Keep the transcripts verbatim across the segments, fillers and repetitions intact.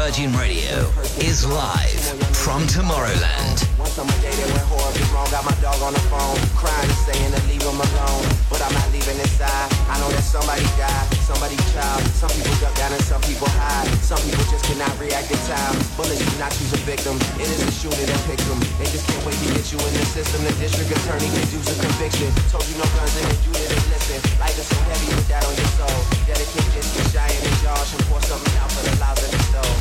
Virgin Radio is live from Tomorrowland. One summer day that went horribly wrong. Got my dog on the phone, crying and saying to leave him alone. But I'm not leaving his side. I know that somebody died, somebody's child. Some people duck down and some people hide. Some people just cannot react in time. Bullets do not choose a victim. It is the shooter that picked them. They just can't wait to get you in the system. The district attorney can use a conviction. Told you no guns in it, you didn't listen. Life is so heavy with that on your soul. Dedicate just get shy in the Josh and pour something out for the lives of the stove.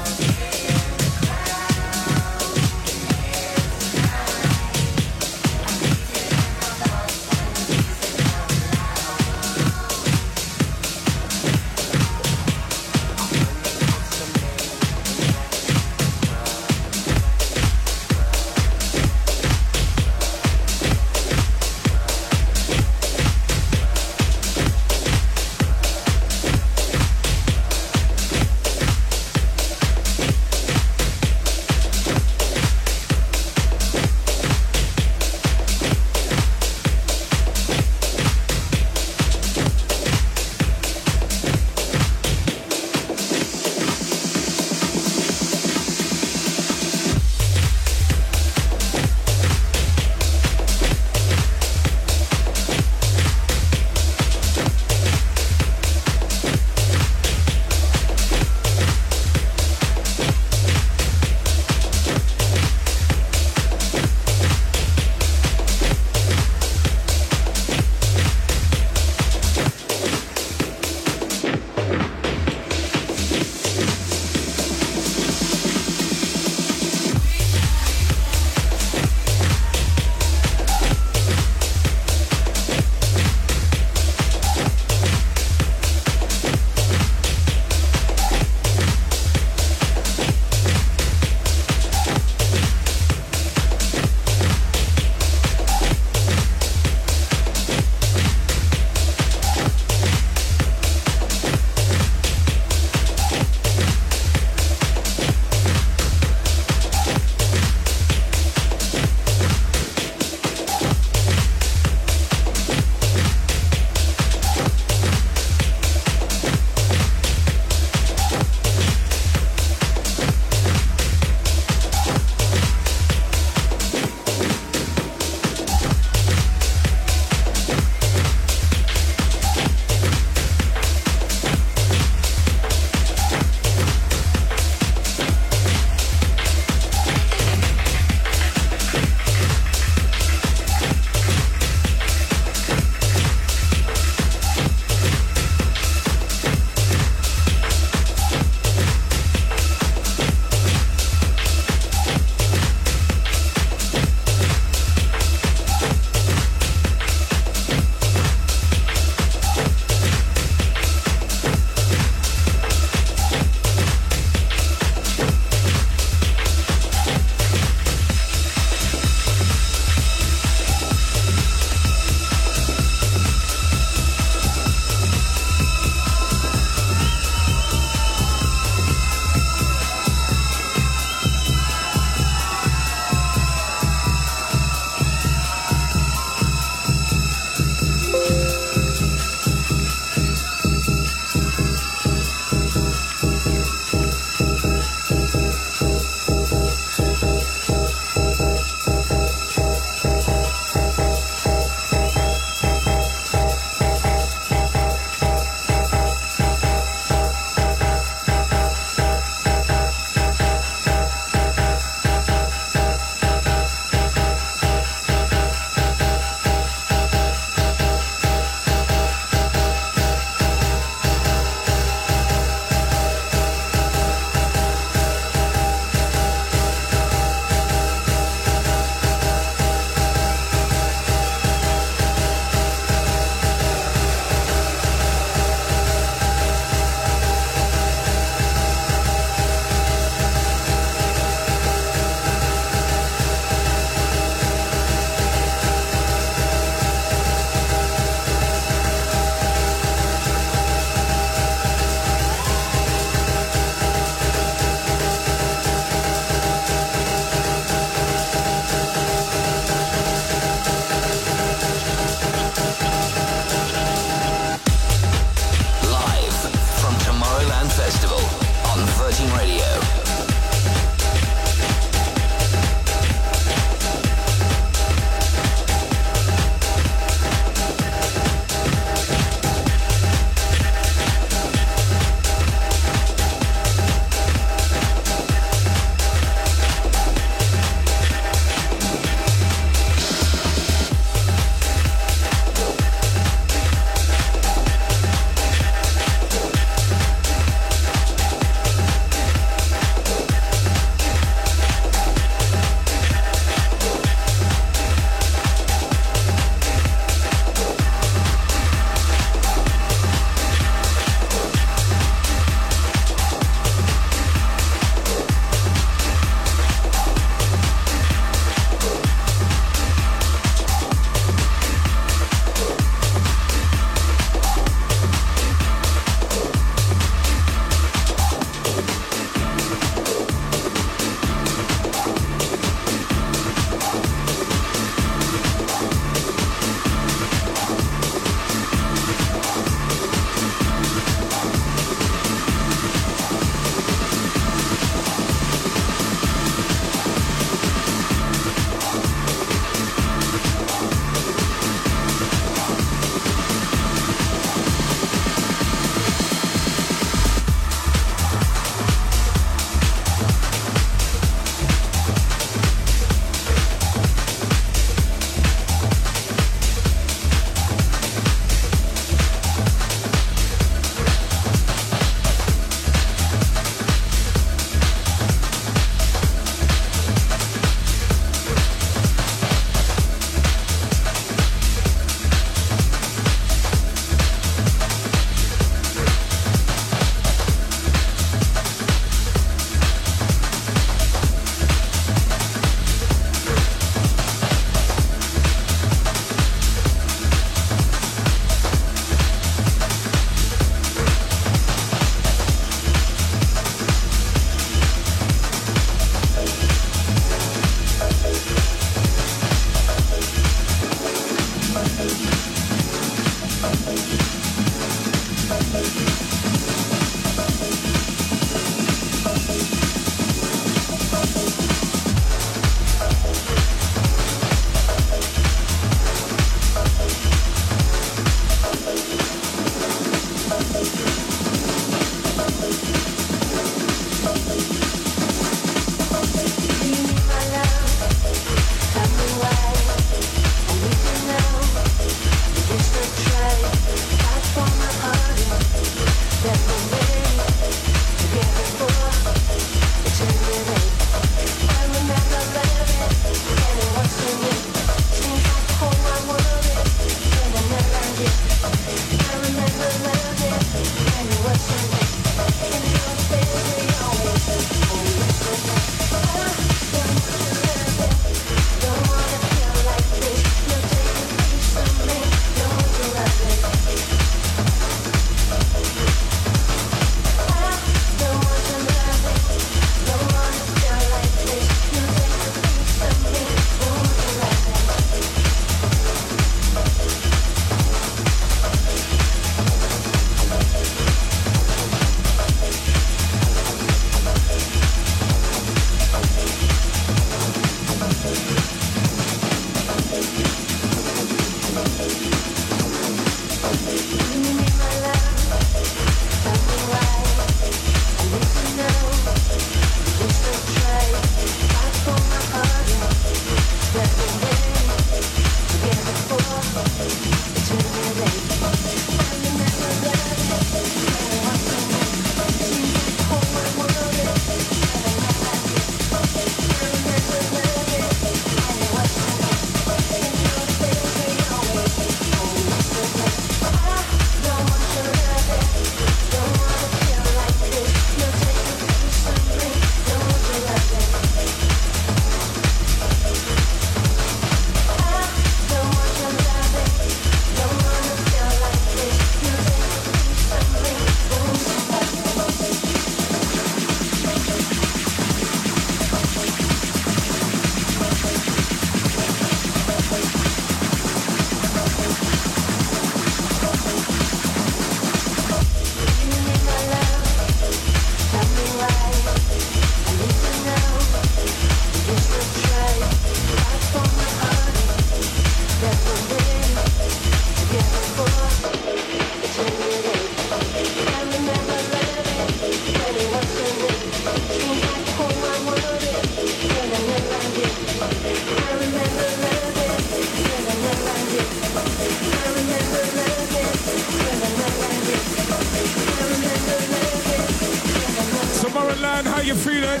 Tomorrowland, how you feeling?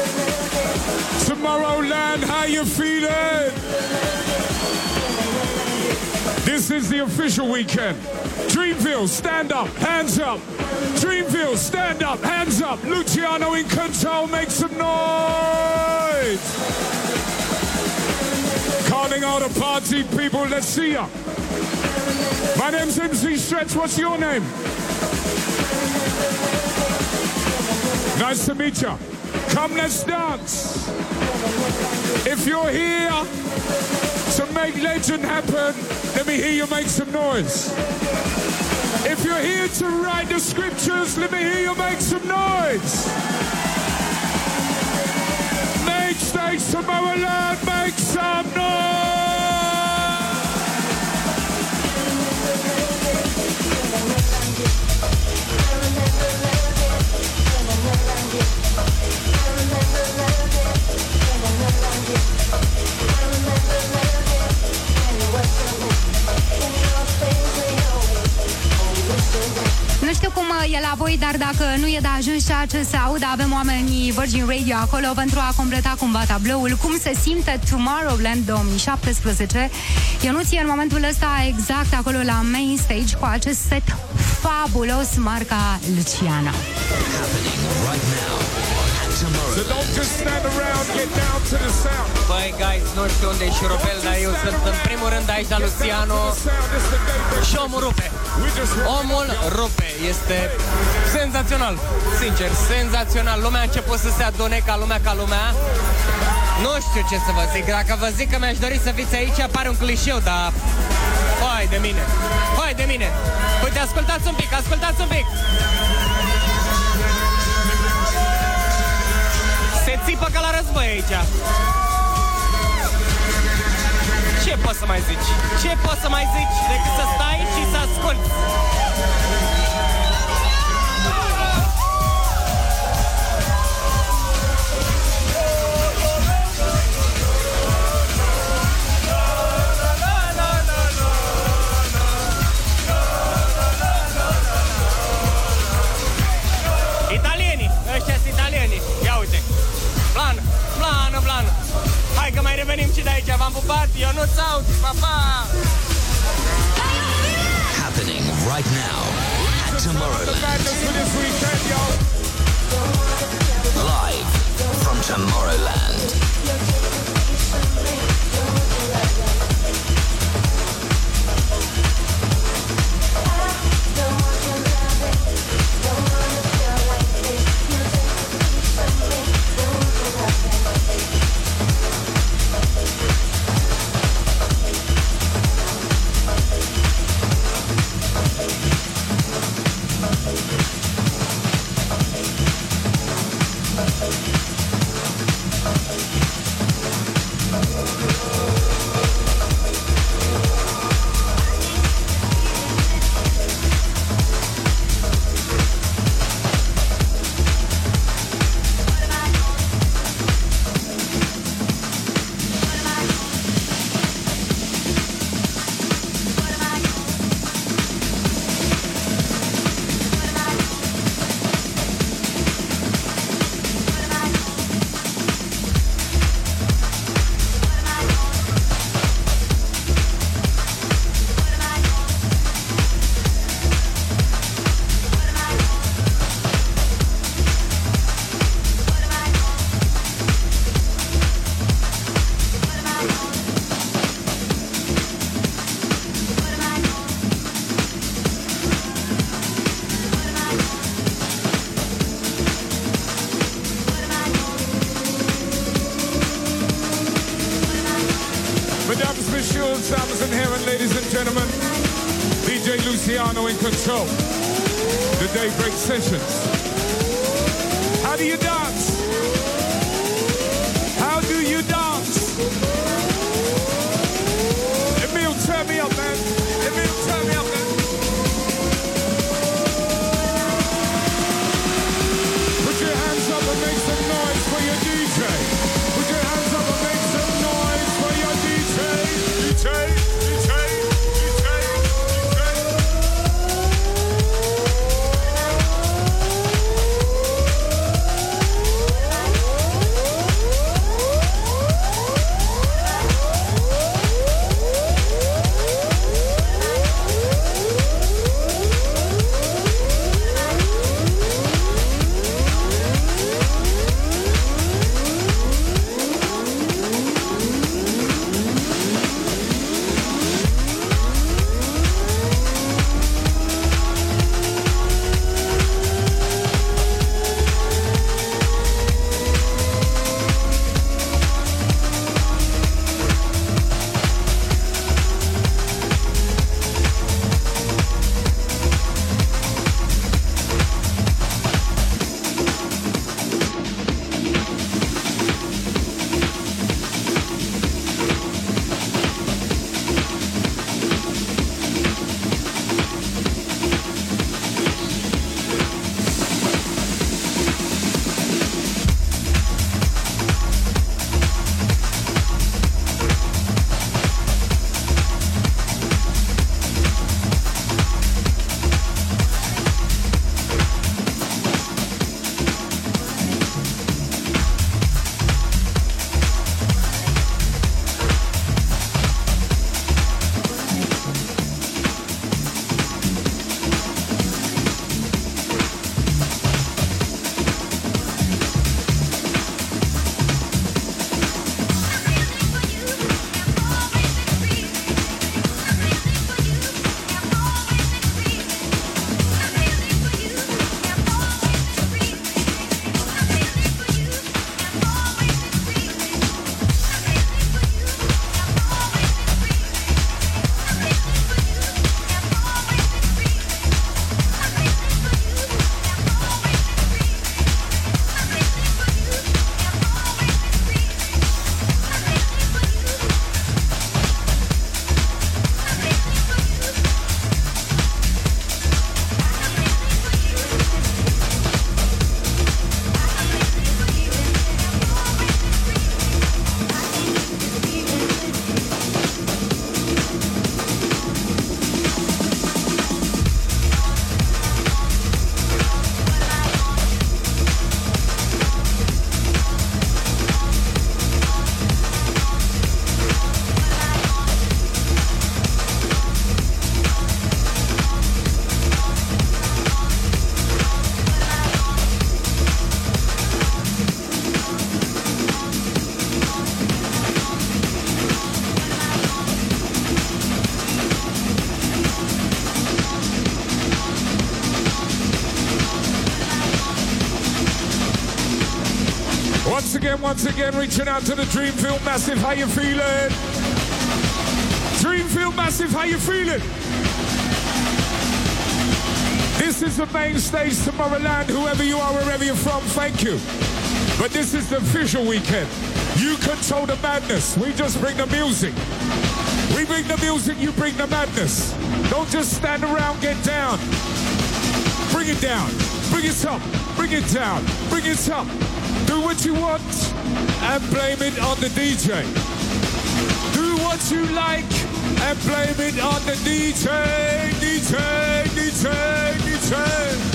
Tomorrowland, how you feeling? This is the official weekend. Dreamville, stand up, hands up. Dreamville, stand up, hands up. Luciano in control, make some noise. Calling all the party people, let's see ya. My name's M C Stretch, what's your name? Nice to meet you. Come, let's dance. If you're here to make legend happen, let me hear you make some noise. If you're here to write the scriptures, let me hear you make some noise. Make stage Tomorrowland, make some noise. Nu știu cum e la voi, dar dacă nu e de ajuns ceea ce se aude, avem oamenii Virgin Radio acolo pentru a completa cumva tabloul. Cum se simte Tomorrowland două mii șaptesprezece? Ionuț e în momentul ăsta exact acolo la main stage cu acest set fabulos marca Luciano. So don't just stand around, get down to the sound. Băi, guys, nu știu unde e șurubel, dar eu sunt în primul rând aici la Luciano și omul rupe. Omul rupe. Este senzațional, sincer, senzațional. Lumea a început să se adune ca lumea ca lumea. Nu știu ce să vă zic. Dacă vă zic că mi-aș dori să fiți aici, pare un clișeu, dar... Hai de mine, hai de mine. Uite, ascultați un pic, ascultați un pic. Se țipă ca la război aici. Ce poți să mai zici? Ce poți să mai zici decât să stai și să asculti? Italienii, ăștia sunt italienii. Ia uite. Plană, plană, plană. Hai că mai revenim și de aici. V-am pupat, eu nu ți-aud. Pa, pa! Happening right now at Tomorrowland. Jules Samson here, and ladies and gentlemen, D J Luciano in control. The Daybreak Sessions. How do you dance? How do you dance? Emil, turn me up, man. Emil, turn me up, man. Put your hands up and make some noise for your D J. Put your hands up and make some noise for your D J. D J, D J, D J, D J. Once again, once again, reaching out to the Dreamfield Massive. How you feeling? Dreamfield Massive, how you feeling? This is the main stage, Tomorrowland. Whoever you are, wherever you're from, thank you. But this is the official weekend. You control the madness. We just bring the music. We bring the music, you bring the madness. Don't just stand around, get down. Bring it down. Bring it up. Bring it down. Bring it up. Do what you want and blame it on the D J. Do what you like and blame it on the D J. D J, D J, D J.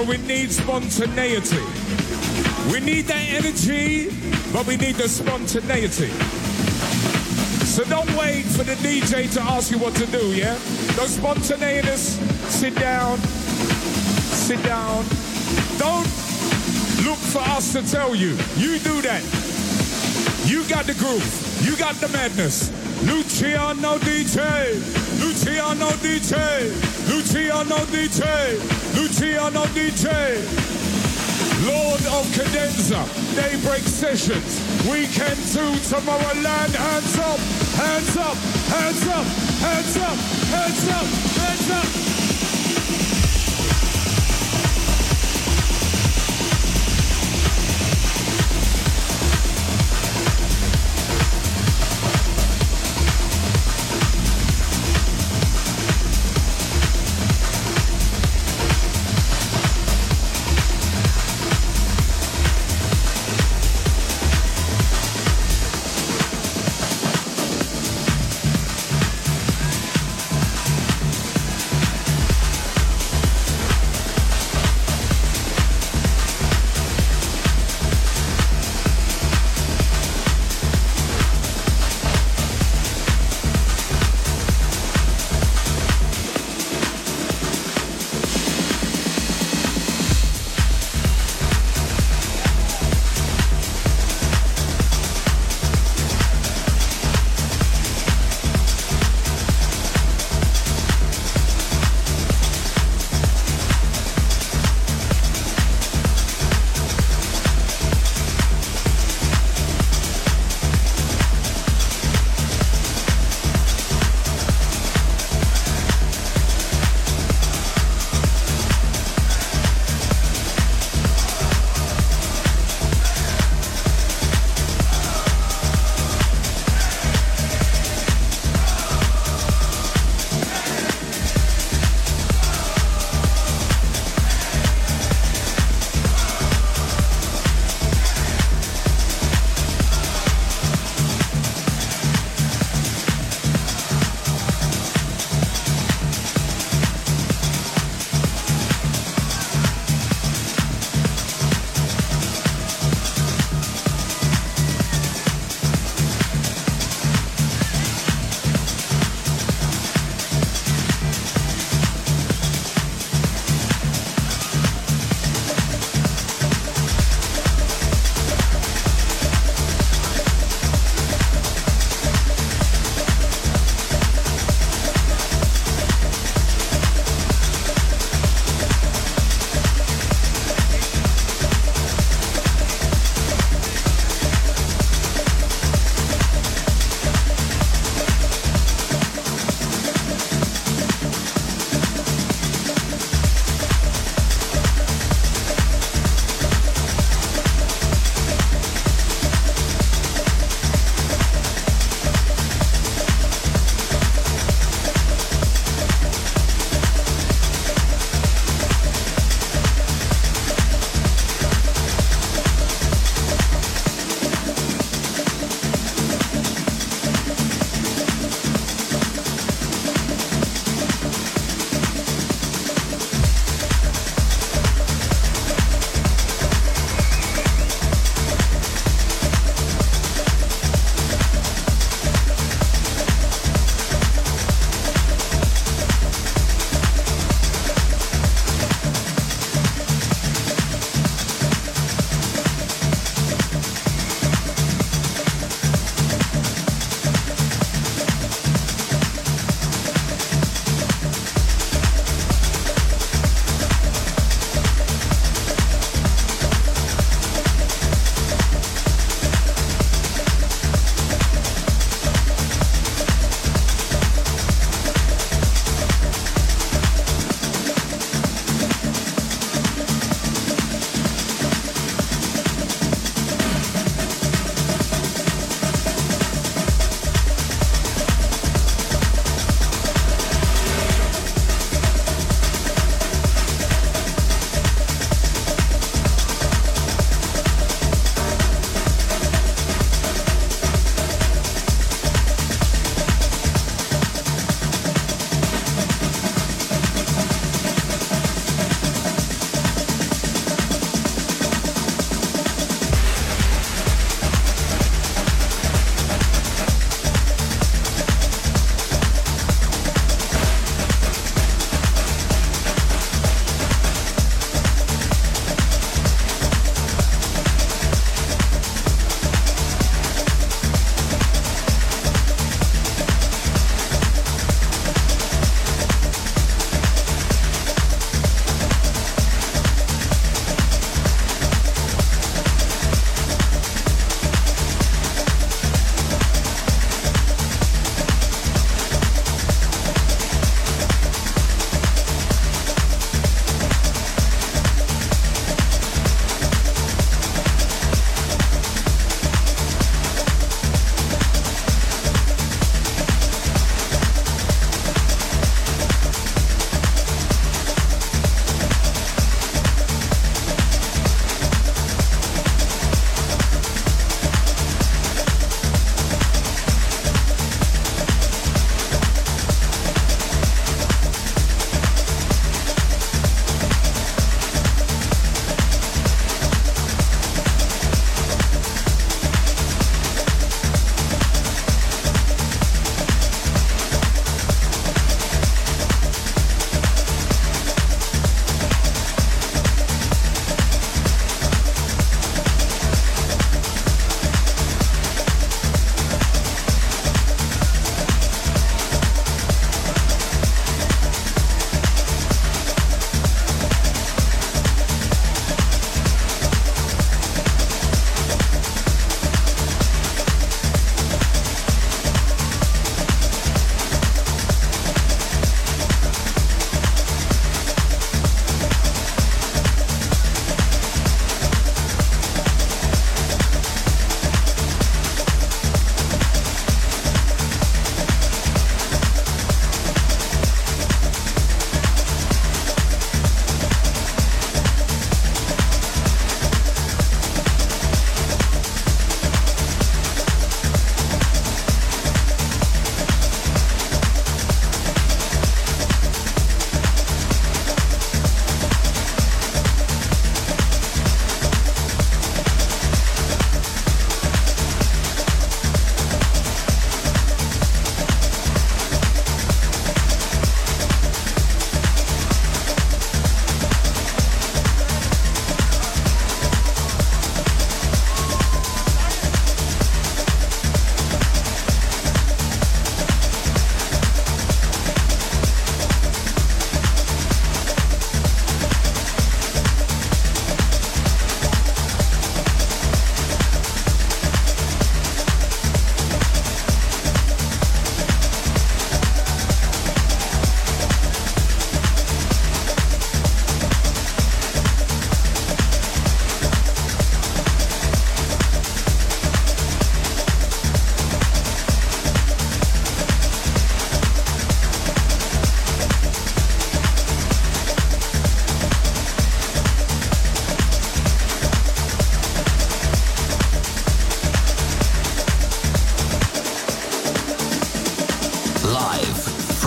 we need spontaneity. We need that energy, but we need the spontaneity. So don't wait for the D J to ask you what to do, yeah? Those spontaneous, sit down, sit down. Don't look for us to tell you. You do that. You got the groove. You got the madness. Luciano D J. Luciano D J. Luciano D J. Luciano D J. Lord of Cadenza. Daybreak Sessions. Weekend two, Tomorrowland. Hands up. Hands up. Hands up. Hands up. Hands up. Hands up.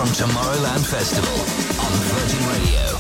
from Tomorrowland Festival on Virgin Radio.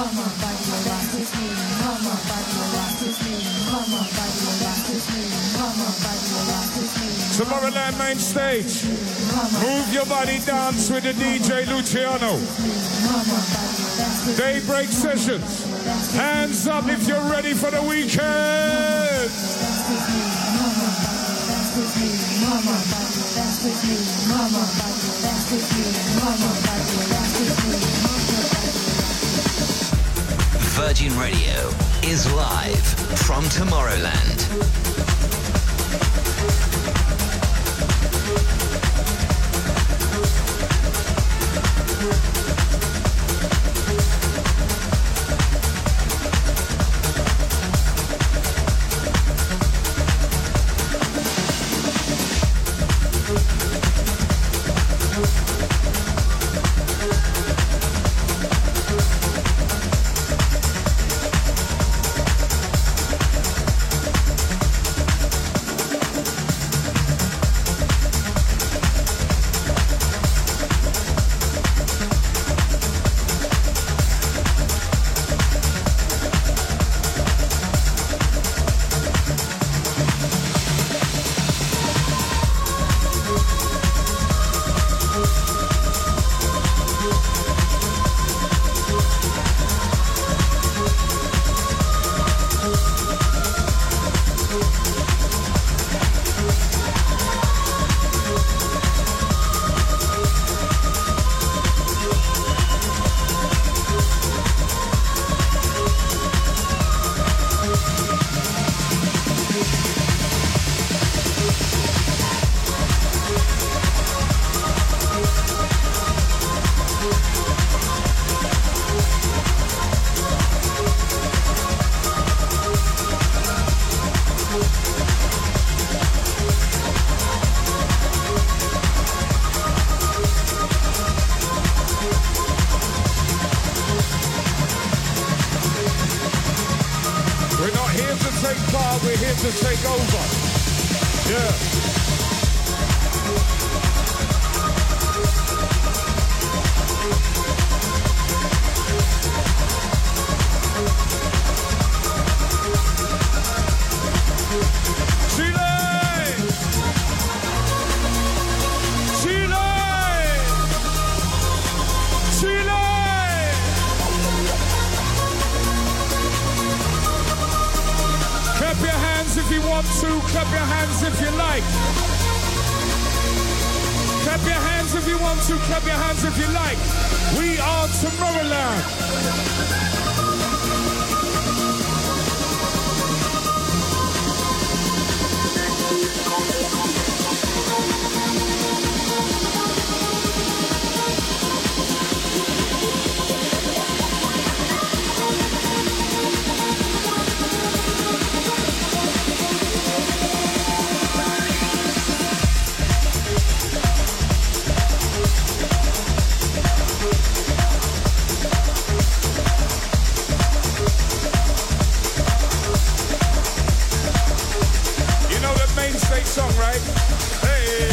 Tomorrowland main stage. Move your body, dance with the D J Luciano. Daybreak sessions. Hands up if you're ready for the weekend. Virgin Radio is live from Tomorrowland. To take over. Yeah. Chile! Chile! Chile! Clap your hands if you want to, clap your hands if you like. Clap your hands if you want to, clap your hands if you like. We are Tomorrowland. Song, right? Hey,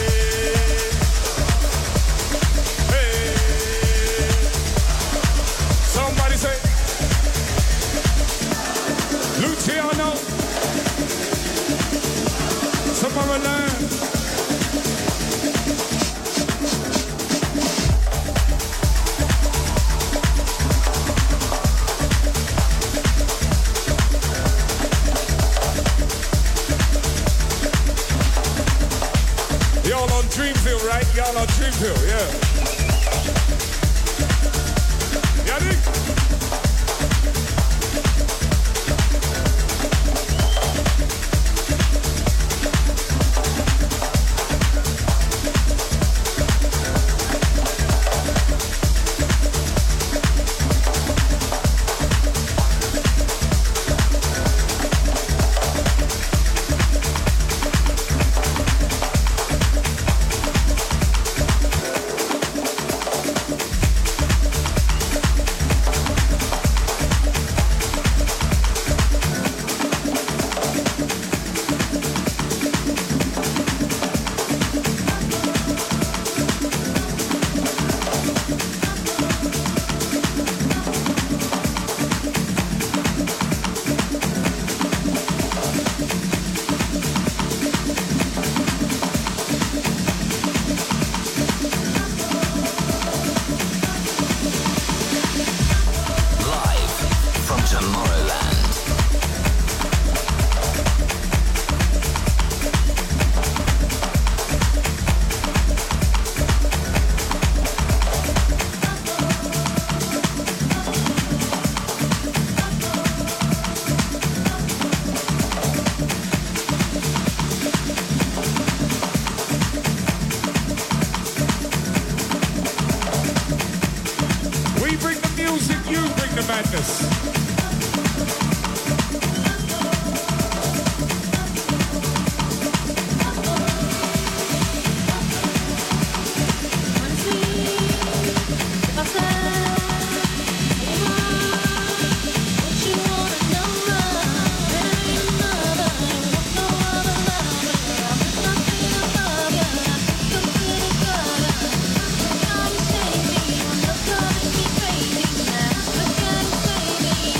hey. Somebody say, Luciano, Tomorrowland. Y'all on Dreamville, right? Y'all on Dreamville, yeah. Yannick? house. Crazy now, look at it, baby.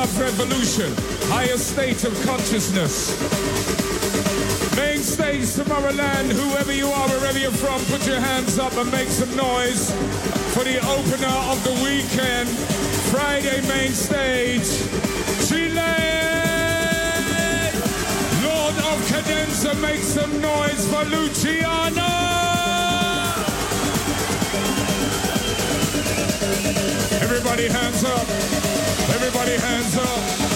love revolution, higher state of consciousness. Main stage, Tomorrowland, whoever you are, wherever you're from, put your hands up and make some noise for the opener of the weekend. Friday main stage, Chile! Lord of Cadenza, make some noise for Luciano! Everybody hands up, everybody hands up.